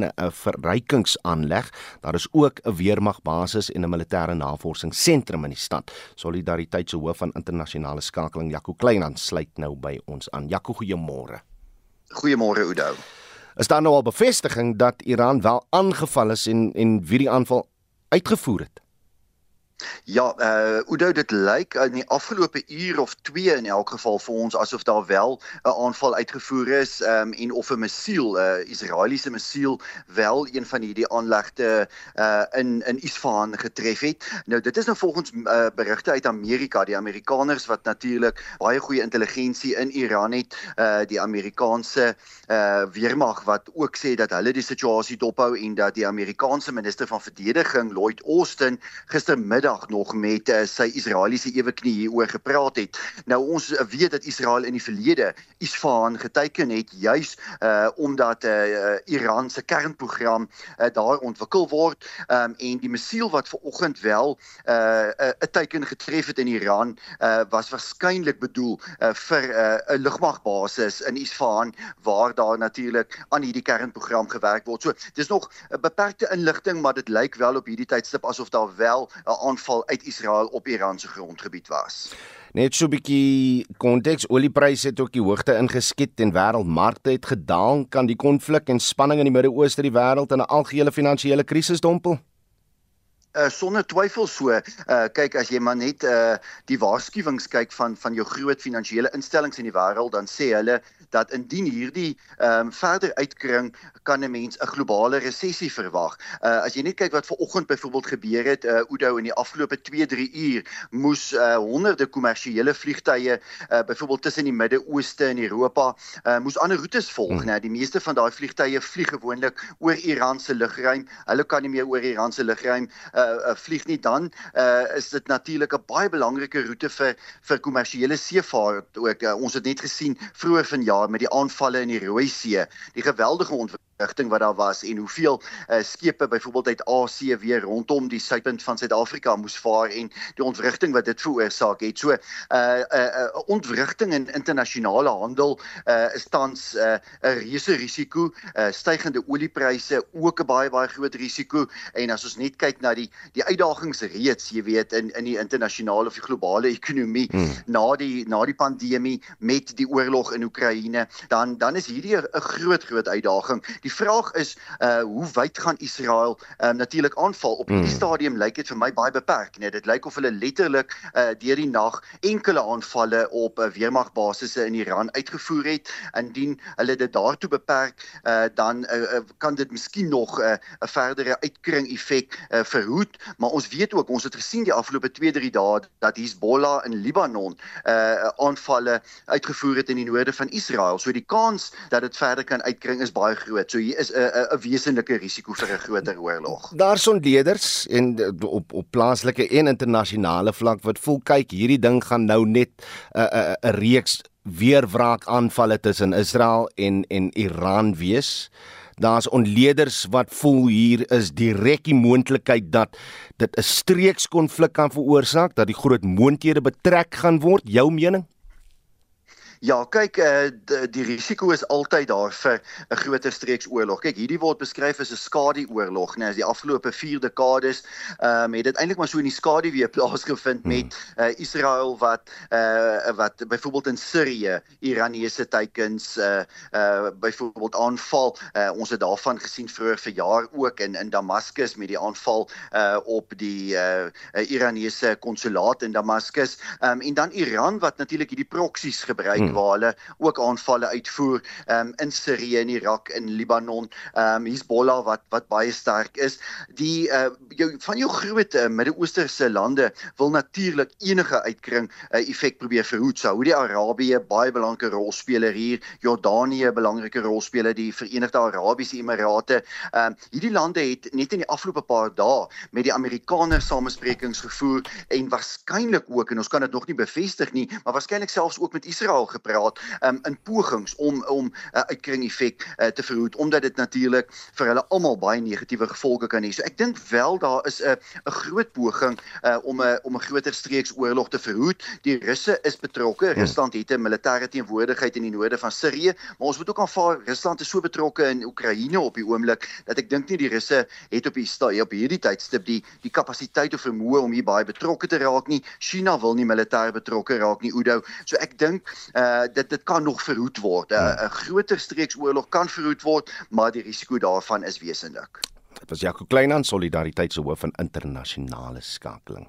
kernverrykingsaanleg. Daar is ook 'n weermagbasis en 'n militêre navorsingsentrum in die stad. Solidariteit se hoof van internasionale skakeling, Jaco Kleinhans, sluit nou by ons aan. Jaco, goeiemôre. Goeiemôre Oudo. Is daar nou al bevestiging dat Iran wel aangeval is en en wie die aanval uitgevoer het? Ja, uh, Oudo, dit lyk in die afgelope uur of twee in elk geval vir ons asof daar wel 'n aanval uitgevoer is um, en of 'n missiel, 'n uh, Israeliese missiel wel een van hierdie aanlegte uh, in in Isfahan getref het. Nou dit is nou volgens uh, berigte uit Amerika, die Amerikaners wat natuurlik baie goeie intelligensie in Iran het, uh, die Amerikaanse uh, weermag wat ook sê dat hulle die situasie dophou en dat die Amerikaanse minister van verdediging Lloyd Austin gistermiddag nog met uh, sy Israeliese eweknie hieroor gepraat het. Nou ons weet dat Israel in die verlede Isfahan geteken het, juis uh, omdat uh, Iran se kernprogram uh, daar ontwikkel word um, en die missiel wat vanoggend wel 'n uh, uh, teiken getref het in Iran uh, was waarskynlik bedoel uh, vir 'n uh, lugmagbasis in Isfahan waar daar natuurlik aan hierdie kernprogram gewerk word. So dis nog 'n beperkte inligting, maar dit lyk wel op hierdie tydstip asof daar wel 'n aanval uit Israel op Iran se grondgebied was. Net so 'n bietjie konteks, oliepryse het ook die hoogte ingeskiet en wêreldmarkte het gedaal. Kan die konflik en spanning in die Midde-Ooste die wêreld in 'n algehele finansiële krisis dompel? Uh, sonder twyfel so, uh, kyk as jy maar net uh, die waarskuwings kyk van van jou groot finansiële instellings in die wêreld, dan sê hulle dat indien hierdie um, verder uitkring, kan 'n mens 'n globale resessie verwag. Uh, as jy net kyk wat vanoggend byvoorbeeld gebeur het, uh, Oudo, in die afgelope twee drie uur moes uh, honderde kommersiële vliegtye uh, byvoorbeeld tussen die Midde-Ooste en Europa uh, moes ander roetes volg. Hmm. Nou, die meeste van daai vliegtye vlieg gewoonlik oor Iran se lugruim. Hulle kan nie meer oor Iran se lugruim uh, uh, vlieg nie. Dan uh, is dit natuurlik 'n baie belangrike roete vir vir kommersiële seevaart ook. Uh, ons het net gesien vroeër vanjaar met die aanvalle in die Rooi See, die geweldige ontwrigting wat daar was en hoeveel uh, skepe byvoorbeeld uit Asië weer rondom die suidpunt van Suid-Afrika moes vaar en die ontwrigting wat dit veroorsaak het. So 'n uh, uh, uh, ontwrigting in internasionale handel uh, is tans 'n uh, reuse risiko, uh, stygende oliepryse ook 'n baie baie groot risiko, en as ons net kyk na die die uitdagings reeds, jy weet, in in die internasionale of die globale ekonomie hmm. na die na die pandemie met die oorlog in Oekraïne, dan dan is hierdie 'n groot groot uitdaging. Die vraag is uh, hoe wyd gaan Israel um, natuurlik aanval? Op hierdie hmm. stadium lyk dit vir my baie beperk, nee, dit lyk of hulle letterlik uh, deur die nag enkele aanvalle op uh, weermagbasisse in Iran uitgevoer het. Indien hulle dit daartoe beperk, uh, dan uh, kan dit miskien nog 'n uh, 'n verdere uitkring effek uh, verhoed, maar ons weet ook, ons het gesien die afgelope twee drie dae dat Hezbollah in Libanon uh, aanvalle uitgevoer het in die noorde van Israel. So die kans dat dit verder kan uitkring is baie groot. So hier is 'n 'n wesenlike risiko vir 'n groter oorlog. Daar son leerders en op op plaaslike en internasionale vlak wat voel, kyk, hierdie ding gaan nou net 'n 'n 'n reeks weerwraak aanvalle tussen Israel en en Iran wees. Daar's onleerders wat voel hier is direk die moontlikheid dat dit 'n streekskonflik kan veroorsaak, dat die groot moondhede betrek gaan word. Jou mening? Ja, kyk, uh, die, die risiko is altyd daar vir 'n groter streeksoorlog. Kyk, hierdie word beskryf as 'n skaduoorlog, né? As die afgelope vier dekades um, het dit eintlik maar so in die skaduwee plaasgevind met uh, Israel wat uh, wat byvoorbeeld in Sirië Iraniese teikens uh, uh, byvoorbeeld aanval. Uh, ons het daarvan gesien vroeër verjaar ook in in Damaskus met die aanval uh, op die uh, Iraniese konsulaat in Damaskus. Um, en dan Iran wat natuurlik hierdie proksies gebruik hmm. waar hulle ook aanvalle uitvoer um, in Sirië, in Irak, in Libanon, um, Hezbollah wat wat baie sterk is. Die uh, jou, van jou groot uh, Midde-Oosterse lande wil natuurlik enige uitkring uh, effek probeer verhoed. Saudi-Arabië baie belangrike rolspeler hier, Jordanië belangrike rolspeler, die Verenigde Arabiese Emirate. Um, hierdie lande het net in die afgelope paar dae met die Amerikaners samesprekings gevoer en waarskynlik ook, en ons kan dit nog nie bevestig nie, maar waarskynlik selfs ook met Israel gepraat um, in pogings om om 'n uh, uitkring effek uh, te verhoed, omdat dit natuurlik vir hulle almal baie negatiewe gevolge kan hê. So ek dink wel daar is 'n 'n groot poging uh, om 'n om 'n groter streeksoorlog te verhoed. Die Russe is betrokke. Rusland het 'n militêre teenwoordigheid in die noorde van Sirië, maar ons moet ook aanvaar Rusland is so betrokke in Oekraïne op die oomblik dat ek dink nie die Russe het op die op hierdie tydstip die die kapasiteit of vermoë om hier baie betrokke te raak nie. China wil nie militêr betrokke raak nie, Udo. So ek dink uh, dit dit kan nog verhoed word. 'n uh, groter streeksoorlog kan verhoed word, maar die risiko daarvan is wesentlik. Dit was Jaco Kleinhans, Solidariteitshoof van internasionale skakeling.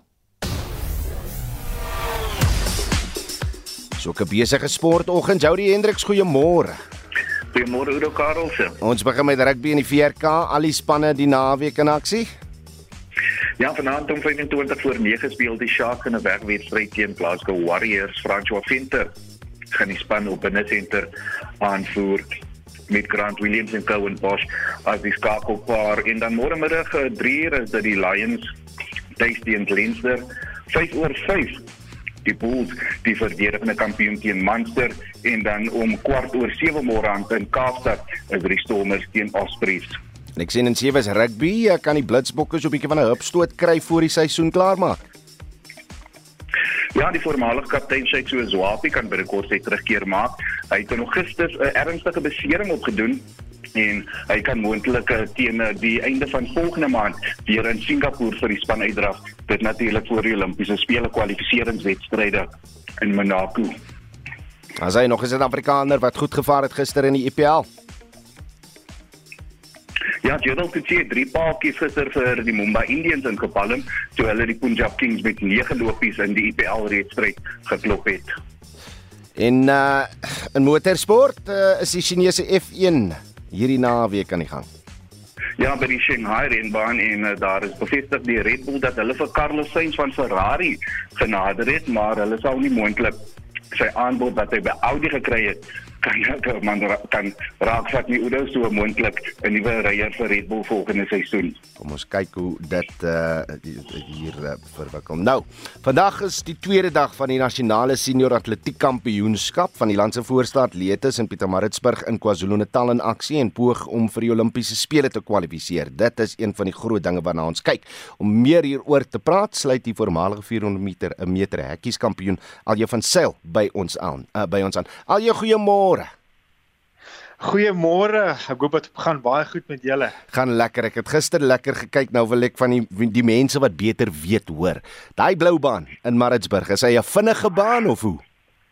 So 'n besige sportoggend. Jody Hendriks, goeiemôre. Goeiemôre Udo Karelse. Ons begin met rugby in die V R K. Al die spanne die naweek in aksie. Ja, vanaand om vyf en twintig voor nege speel die Sharks in 'n wegwedstryd teen Glasgow Warriors. François Venter gaan die span op binnensenter aanvoer met Grant Williams en Cohen Bosch as die skakelpaar. En dan môremiddag drie uur is dit die Lions tuis teen Leinster. vyf oor vyf die Bulls, die verdedigende kampioen teen Munster, en dan om kwart oor sewe môre aan in Kaapstad is die Stormers teen Ospreys. En ek sien in sewe is rugby, kan die Blitsbokke so 'n bietjie van 'n hupstoot kry voor die seisoen klaar maak. Ja, die voormalige kaptein Shakespeare Zwapi kan binnekort sy terugkeer maak. Hy het in Augustus 'n ernstige besering opgedoen en hy kan moontlik teen die einde van volgende maand weer in Singapore vir die span uitdraf. Dit natuurlik voor die Olimpiese spele kwalifikasiewedstryde in Monaco. As hy nog 'n Suid-Afrikaner wat goed gevaar het gister in die I P L. Ja, Jodel Kutsie het drie paaltjies gister vir die Mumbai Indians ingepalm, toe hulle die Punjab Kings met nege lopies in die I P L-reedstryd geklop het. En uh, in motorsport uh, is die Chinese F een hierdie naweek aan die gang. Ja, by die Shanghai renbaan en uh, daar is bevestig die Red Bull dat hulle vir Carlos Sainz van Ferrari genader het, maar hulle sal nie moontlik sy aanbod wat hy by Audi gekry het kan man kan raakvat nie Udo, so moontlik 'n nuwe ryer vir Red Bull volgende seisoen. Kom ons kyk hoe dit uh, hier uh, verwikkel. Nou, vandag is die tweede dag van die nasionale senior atletiek kampioenskap van die land se voorste atletes in Pietermaritzburg in KwaZulu-Natal in aksie en poog om vir die Olimpiese spele te kwalifiseer. Dit is een van die groot dinge waarna ons kyk. Om meer hieroor te praat, sluit die voormalige vierhonderd meter 'n meter hekkies kampioen Alje van Sail by ons aan. Uh, by ons aan. Alje, goeiemôre. Goeiemôre, ek hoop dit gaan baie goed met julle. Gaan lekker, ek het gister lekker gekyk, nou wil ek van die, die mense wat beter weet hoor. Daai blou baan in Maritzburg, is hy 'n vinnige baan of hoe?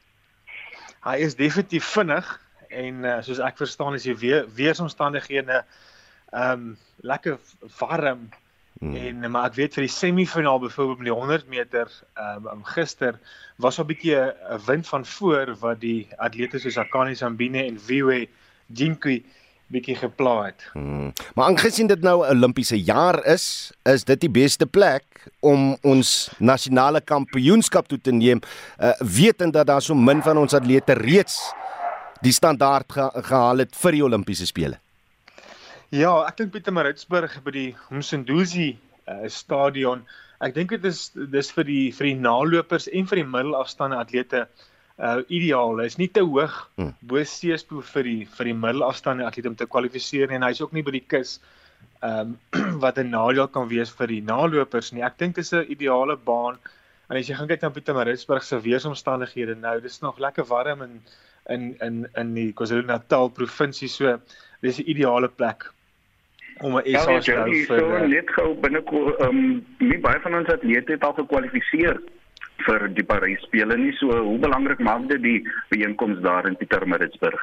Hy is definitief vinnig en uh, soos ek verstaan is die weer, weersomstandighede um, lekker warm. Hmm. En, maar ek weet vir die semifinaal byvoorbeeld met die honderd meter um, gister was 'n bietjie 'n wind van voor wat die atlete soos Akani Sambine en Viwe Jinky bietjie gepla het. Hmm. Maar aangesien dit nou 'n Olimpiese jaar is, is dit die beste plek om ons nasionale kampioenskap toe te neem, uh, wetend dat daar so min van ons atlete reeds die standaard ge gehaal het vir die Olimpiese spele. Ja, ek dink Pietermaritzburg by die Msunduzi uh, stadion. Ek dink dit is dis vir die vir die nalopers en vir die middelafstande atlete uh, ideaal. Hy is nie te hoog hmm. bo seespoel vir die vir die middelafstande atlete om te kwalifiseer en hy is ook nie by die kus um, wat 'n nadeel kan wees vir die nalopers nie. Ek dink dit is 'n ideale baan. En as jy gaan kyk na Pietermaritzburg se weeromstandighede nou, dis nog lekker warm en in in in die KwaZulu-Natal provinsie, so dis 'n ideale plek om 'n S A te hou vir so net gou binnekort, um, nie baie van ons atlete het al gekwalifiseer vir die Parys spele nie, so hoe belangrik maak dit die byeenkoms daar in Pietermaritzburg?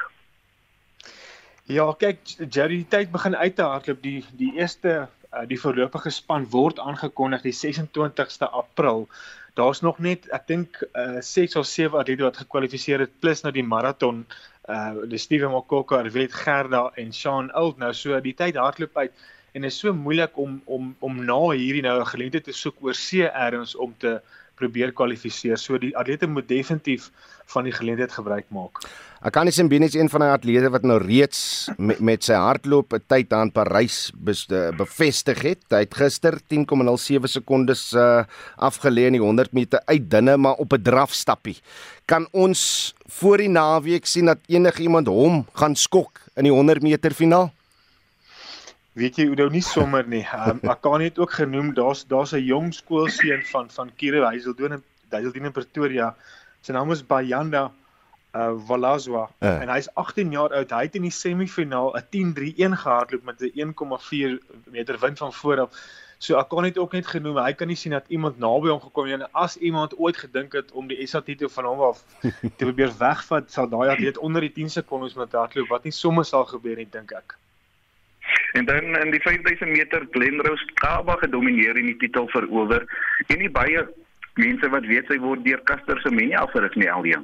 Ja, kyk, Jerry, die tyd begin uit te hardloop. Die die eerste uh, die voorlopige span word aangekondig die ses en twintigste April. Daar's nog net, ek dink uh, ses of sewe atlete wat gekwalifiseer het plus nou die marathon, uh die Steven Mokoka, Arvet Gerda en Sean Old. Nou so die tyd hardloop uit en is so moeilik om om om na hierdie nou 'n geleentheid te soek oor see ergens om te probeer kwalifiseer. So die atlete moet definitief van die geleentheid gebruik maak. Akani Simbine is een van die atlete wat nou reeds met, met sy hardloop 'n tyd aan Parys bevestig het. Hy het gister tien komma nul sewe sekondes uh, afgelê in die honderd meter uitdinne, maar op 'n drafstappie. Kan ons voor die naweek sien dat enige iemand hom gaan skok in die honderd meter finaal? Weet jy, Udo, nie sommer nie. Um, Akani het ook genoem, daar's daar's 'n jong skoolseun van van Kire Hazeldoorn Hazeldoorn in Pretoria. Sy naam is Bayanda uh, Walazwa uh. en hy's agtien jaar oud. Hy het in die semifinaal 'n tien drie een gehardloop met 'n een komma vier meter wind van voor af. So Akani het ook net genoem, hy kan nie sien dat iemand naby hom gekom het en as iemand ooit gedink het om die S A titel van hom af te probeer wegvat, sal daai atleet onder die tien sekondes met hardloop wat nie sommer sal gebeur nie, dink ek. En dan in die vyf duisend meter Glenrose Kaba gedomineer en die titel verower. En nie baie mense wat weet sy word deur Caster Semenya afgerig nie, Eldia.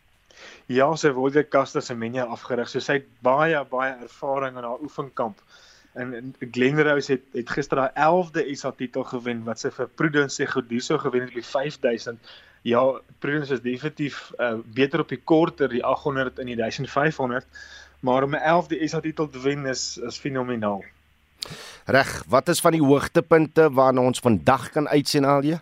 Ja, sy word deur Caster Semenya afgerig. So sy het baie baie ervaring in haar oefenkamp. En, en Glenrose het het gister haar elfde S A titel gewen wat sy vir Prudence Segudiso gewen het op die vyf duisend. Ja, Prudence is definitief uh, beter op die korter, die agt honderd en die duisend vyf honderd. Maar om 'n elfde S A titel te wen is is fenomenaal. Reg, wat is van die hoogtepunte waarna ons vandag kan uitsien, Alje?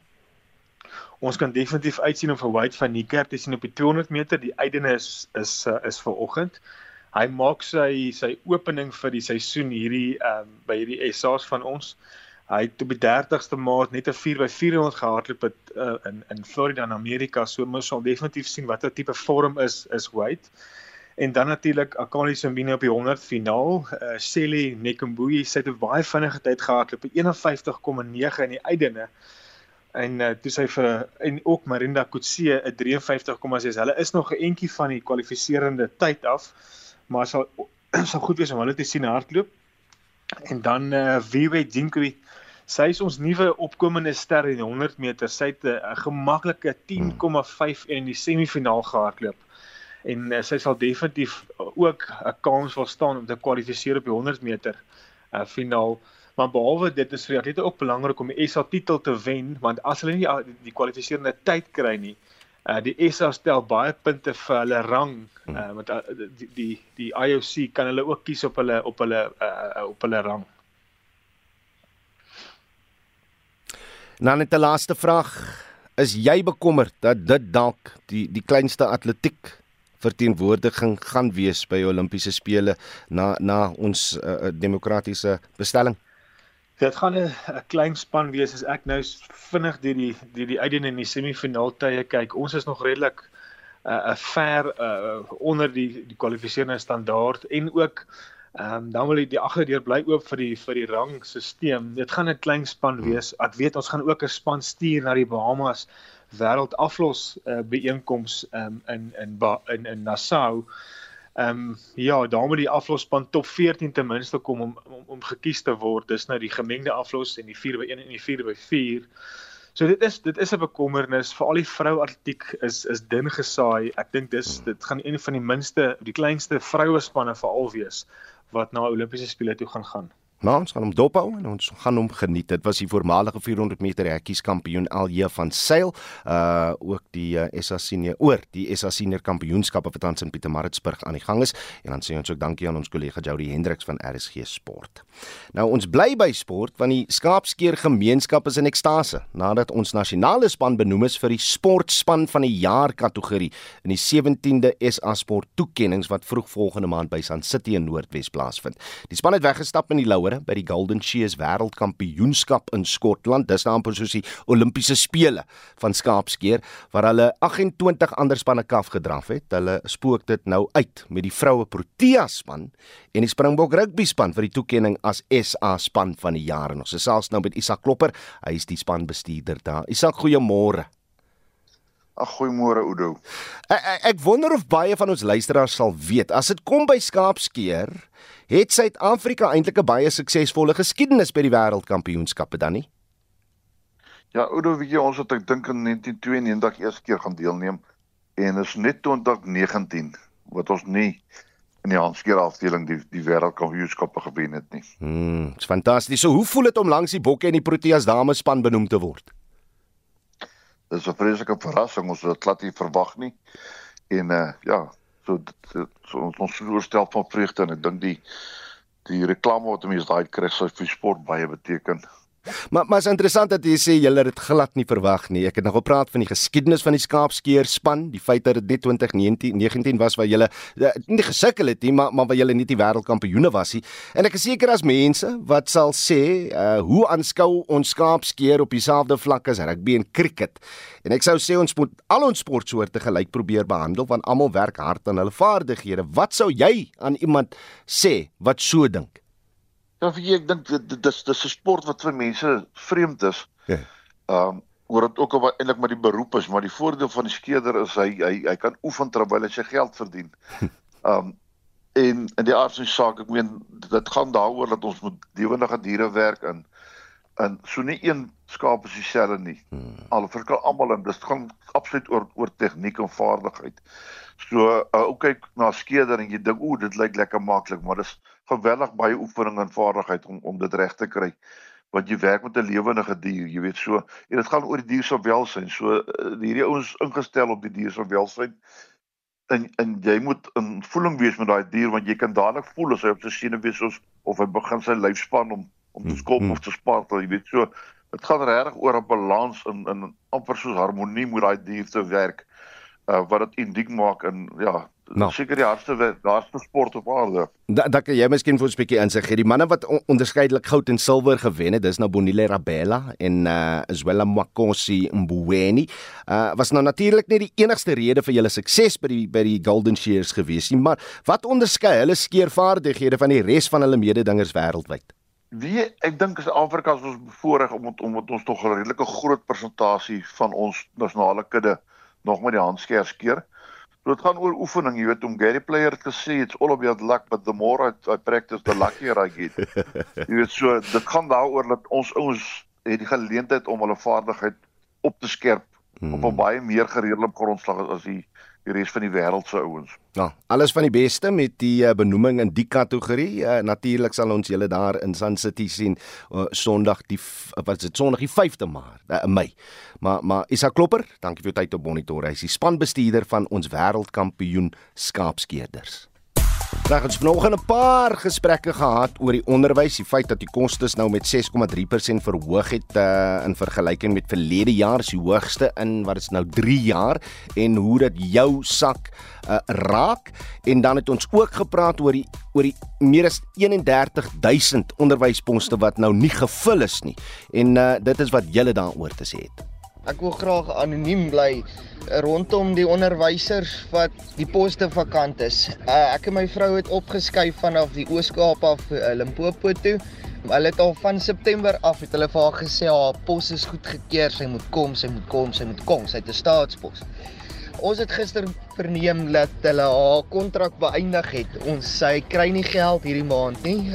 Ons kan definitief uitsien om vir Wade van Niekerk te sien op die tweehonderd meter. Die uitdene is is uh, is vanoggend. Hy maak sy sy opening vir die seisoen hierdie um, by hierdie S A's van ons. Hy het op die dertigste Maart net 'n vier by vierhonderd gehardloop het uh, in in Florida in Amerika. So mens sal definitief sien watter tipe vorm is is Wade. En dan natuurlik Akani Simbine op die honderd finaal. Uh, Sally Nekumbuyi sy het 'n baie vinnige tyd gehardloop, eenenvyftig komma nege in die uitdene. En uh, toe sy vir en ook Marinda Kotse 'n vyf drie komma ses. Hulle is nog 'n entjie van die kwalifiserende tyd af, maar sal sal goed wees om hulle te sien hardloop. En dan uh, Viwe Jinkwi, sy is ons nuwe opkomende ster in die honderd meter. Sy het 'n gemaklike tien komma vyf in die semifinaal gehardloop. En uh, sy sal definitief ook 'n kans wil staan om te kwalifiseer op die honderd meter uh, finaal. Maar behalwe dit is vir die atlete ook belangrik om die S A titel te wen, want as hulle nie die, die kwalifiserende tyd kry nie, uh, die S A stel baie punte vir hulle rang, uh, want uh, die die die I O C kan hulle ook kies op hulle op hulle uh, op hulle rang. Nou net 'n laaste vraag, is jy bekommerd dat dit dalk die die kleinste atletiek verteenwoordiging gaan wees by Olimpiese spele na na ons uh, demokratiese bestelling? Dit gaan 'n klein span wees as ek nou vinnig deur die die die uitdene in die semifinaal tye kyk. Ons is nog redelik 'n uh, ver uh, onder die die kwalifiserende standaard en ook ehm um, dan wil die, die agterdeur bly oop vir die vir die rangstelsel. Dit gaan 'n klein span wees. Ek weet ons gaan ook 'n span stuur na die Bahamas wêreld aflos uh, byeenkoms um, in in in in Nassau. Ehm um, ja, daar moet die aflosspan top veertien ten minste kom om om om gekies te word. Dis nou die gemengde aflos en die vier by een en die vier by vier. So dit is dit is 'n bekommernis vir al die vroue atletiek is is dun gesaai. Ek dink dis dit gaan een van die minste, die kleinste vroue spanne veral wees wat na Olimpiese spele toe gaan gaan. Nou, ons gaan hom dophou en ons gaan hom geniet. Dit was die voormalige vierhonderd meter hekkies kampioen Alje van Sail, uh ook die uh, S A senior oor die S A senior kampioenskappe wat tans in Pietermaritzburg aan die gang is. En dan sê ons ook dankie aan ons kollega Jody Hendriks van R S G Sport. Nou ons bly by sport want die skaapskeer gemeenskap is in ekstase nadat ons nasionale span benoem is vir die sportspan van die jaar kategorie in die sewentiende S A sport toekennings wat vroeg volgende maand by Sun City in Noordwes plaasvind. Die span het weggestap in die loue môre by die Golden Shears Wêreldkampioenskap in Skotland. Dis nou amper soos die Olimpiese spele van skaapskeer waar hulle agt-en-twintig ander spanne kaf gedraf het. Hulle spook dit nou uit met die vroue Protea span en die Springbok rugby span vir die toekenning as S A span van die jaar. En ons is selfs nou met Isak Klopper. Hy is die spanbestuurder daar. Isak, goeiemôre. Ag, goeiemôre Oudo. Ek, ek, ek wonder of baie van ons luisteraars sal weet, as dit kom by skaapskeer, het Suid-Afrika eintlik 'n baie suksesvolle geskiedenis by die wêreldkampioenskappe dan nie? Ja, Oudo, weet jy, ons het ek dink in negentien tweeënnegentig eerste keer gaan deelneem en is net twintig negentien wat ons nie in die handskeerafdeling die die wêreldkampioenskappe gewen het nie. Hmm, dis fantasties. So hoe voel dit om langs die Bokke en die Proteas damespan benoem te word? Dis 'n vreeslike verrassing, ons het dit glad nie verwag nie. En uh, ja, so, dit, so ons ons voorstel van vreugde en ek dink die die reklame wat mense daai kry sou vir sport baie beteken. Maar maar is interessant dat jy sê julle het dit glad nie verwag nie. Ek het nog gepraat van die geskiedenis van die skaapskeer span, die feit dat dit net twintig negentien was waar julle uh, nie gesukkel het nie, maar maar waar julle nie die wêreldkampioene was nie. En ek is seker as mense wat sal sê, uh, hoe aanskou ons skaapskeer op dieselfde vlak as rugby en cricket. En ek sou sê ons moet al ons sportsoorte gelyk probeer behandel want almal werk hard aan hulle vaardighede. Wat sou jy aan iemand sê wat so dink? Ja, ek dink dit dis dis 'n sport wat vir mense vreemd is. Ja. Um oor dit ook al eintlik maar die beroep is, maar die voordeel van die skeerder is hy hy hy kan oefen terwyl hy sy geld verdien. Um en in die aard van die saak, ek meen dit gaan daaroor dat ons met lewendige diere werk en en so nie een skaap is dieselfde nie. Hmm. Al verskil almal en dit gaan absoluut oor oor tegniek en vaardigheid. So uh, ook kyk na skeerder en jy dink o, dit lyk lekker maklik, maar dis geweldig baie oefening en vaardigheid om om dit reg te kry. Want jy werk met 'n lewendige dier, jy weet so, en dit gaan oor die dier se welsyn. So uh, hierdie ouens ingestel op die dier se welsyn. En en jy moet in voeling wees met daai dier want jy kan dadelik voel as hy op sy senuwees is of hy begin sy lyf span om om te skop mm-hmm. of te spartel, jy weet so. Dit gaan regtig oor 'n balans en in amper soos harmonie moet daai dier te werk. Uh, wat dit uniek maak en ja, nou, seker die hardste hardste sport op aarde. Da, da kan jy miskien vir ons 'n bietjie insig gee. Die manne wat on, onderskeidelik goud en silwer gewen het, dis nou Bonile Rabella en uh, Zwela Makosi Mbuweni. Uh, was nou natuurlik nie die enigste rede vir julle sukses by die by die Golden Shears gewees nie, maar wat onderskei hulle skeervaardighede van die res van hulle mededingers wêreldwyd? Wie ek dink is Afrika is ons bevoorreg om omdat ons tog 'n redelike groot persentasie van ons nasionale kudde nog met die handskeer skeer. So dit gaan oor oefening, jy weet, om Gary Player het gesê, it's all about luck, but the more I, I practice, the luckier I get. Jy weet, so, dit gaan daaroor dat ons ons het die geleentheid om hulle vaardigheid op te skerp, hmm. op 'n baie meer gereelde grondslag as die, die res van die wêreld se ouens. Ja, alles van die beste met die uh, benoeming in die kategorie. Uh, natuurlik sal ons julle daar in Sun City sien uh, Sondag die wat is dit Sondag die vyfde Maart, uh, Mei. Maar maar Isak Klopper, dankie vir jou tyd op Monitor. Hy is die spanbestuurder van ons wêreldkampioen skaapskeerders. Reg, ons het vanoggend 'n paar gesprekke gehad oor die onderwys, die feit dat die kostes nou met ses komma drie persent verhoog het uh, in vergelyking met verlede jaar, is die hoogste in wat is nou drie jaar en hoe dit jou sak uh, raak. En dan het ons ook gepraat oor die oor die meer as eenendertig duisend onderwysposte wat nou nie gevul is nie. En uh, dit is wat julle daaroor te sê het. Ek wil graag anoniem bly rondom die onderwysers wat die poste vakant is. Uh, ek en my vrou het opgeskuif vanaf die Oos-Kaap af uh, Limpopo toe. Hulle het al van September af het hulle vir haar gesê haar pos is goedgekeur, sy moet kom, sy moet kom, sy moet kom, sy het 'n staatspos. Ons het gister verneem dat hulle haar kontrak beëindig het. Ons sy kry nie geld hierdie maand nie.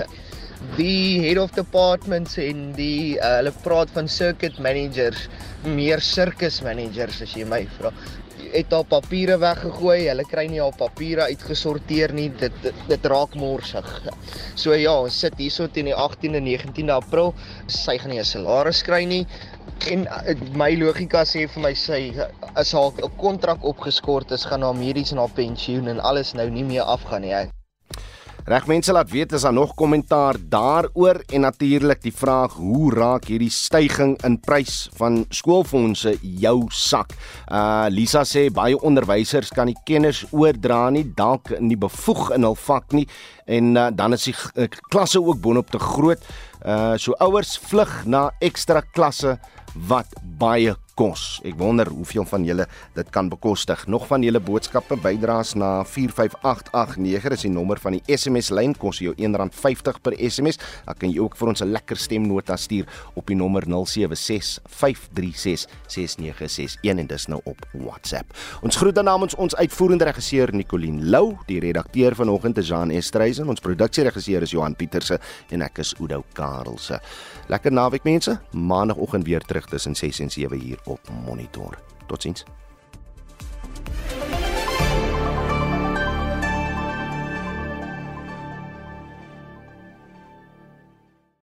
Die head of departments en die uh, hulle praat van circuit managers, meer circus managers as jy my vra. Het al papiere weggegooi, hulle kry nie al papiere uitgesorteer nie, dit, dit, dit raak morsig. So ja, ons sit hierso teen die agtiende, negentiende April, sy gaan nie 'n salaris kry nie, en my logika sê vir my, sy, as haar 'n kontrak opgeskort is, gaan haar medies en haar pensioen en alles nou nie meer afgaan nie. Reg mense laat weet as daar nog kommentaar daaroor en natuurlik die vraag hoe raak hierdie styging in prys van skoolfondse jou sak. Uh Lisa sê baie onderwysers kan nie kennis oordra nie, dalk nie bevoeg in hul vak nie en uh, dan is die uh, klasse ook boonop te groot. Uh so ouers vlug na ekstra klasse wat baie kos. Ek wonder hoeveel van julle dit kan bekostig. Nog van julle boodskappe bydraes na vier vyf agt agt nege, dis die nommer van die S M S lyn, kos jou een rand vyftig per S M S. Dan kan jy ook vir ons 'n lekker stemnota stuur op die nommer nul sewe ses vyf drie ses ses nege ses een en dis nou op WhatsApp. Ons groet dan namens ons uitvoerende regisseur Nicoline Lou, die redakteur vanoggend is Jean Estreisen, ons produksieregisseur is Johan Pieterse en ek is Oudo Karelse. Lekker naweek mense, maandagooggend weer terug tussen ses en sewe hier op Monitor. Totsiens.